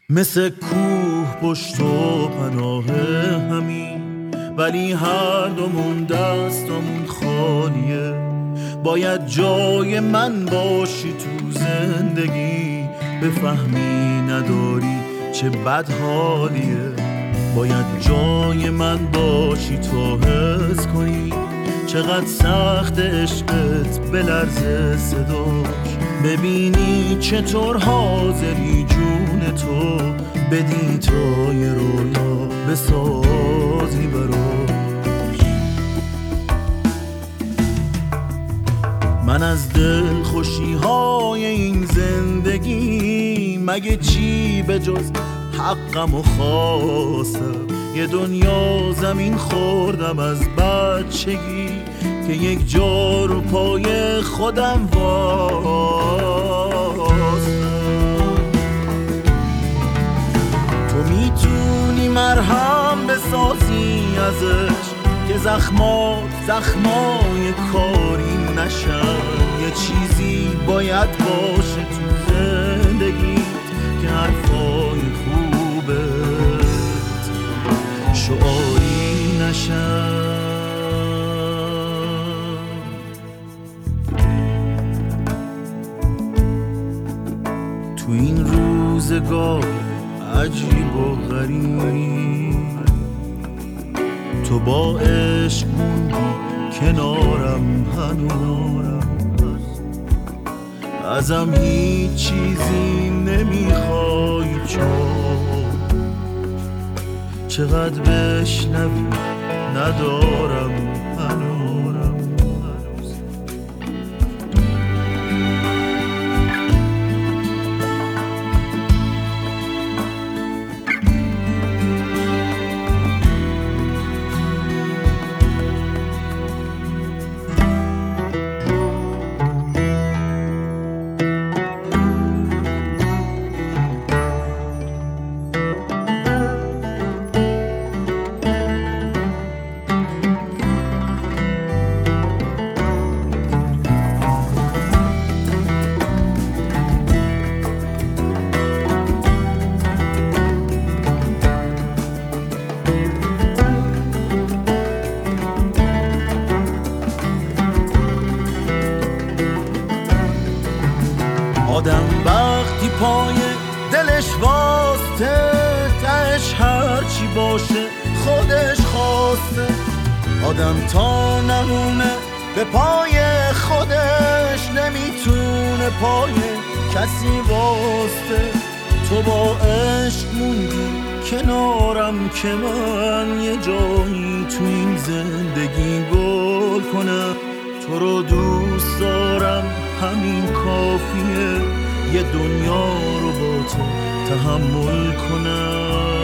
مثل کوه پشت و پناه همین، ولی هر دومون دستمون خالیه. باید جای من باشی تو زندگی، بفهمی نداری چه بد حالیه. باید جای من باشی تا حس کنی چقدر سخت عشقت بلرزه صداش. ببینی چطور حاضری جون تو بدی تا یه رویا بسازی براش. من از دل خوشی های این زندگی مگه چی به جز حقم و خواستم. یه دنیا زمین خوردم از بچگی که یک جا رو پای خودم واسم. تو میتونی مرهم بسازی ازش که زخمای کاری نشن. یه چیزی باید باشه تو زندگیت که حرفای خوبت شعاری نشن. تو این روزگار عجیب و غریب تو با عشق موندی کنارم هنوز. ازم هیچ چیزی نمیخوای چقدر بشنوی ندارم هنوز. آدم وقتی پای دلش واسته تهش هرچی باشه خودش خواسته. آدم تا نمونه به پای خودش نمیتونه پای کسی واسته. تو با عشق موندی کنارم که من یه جایی تو این زندگی گل کنم. تو رو دوست دارم همین کافیه، یه دنیا رو با تو تحمل کنم.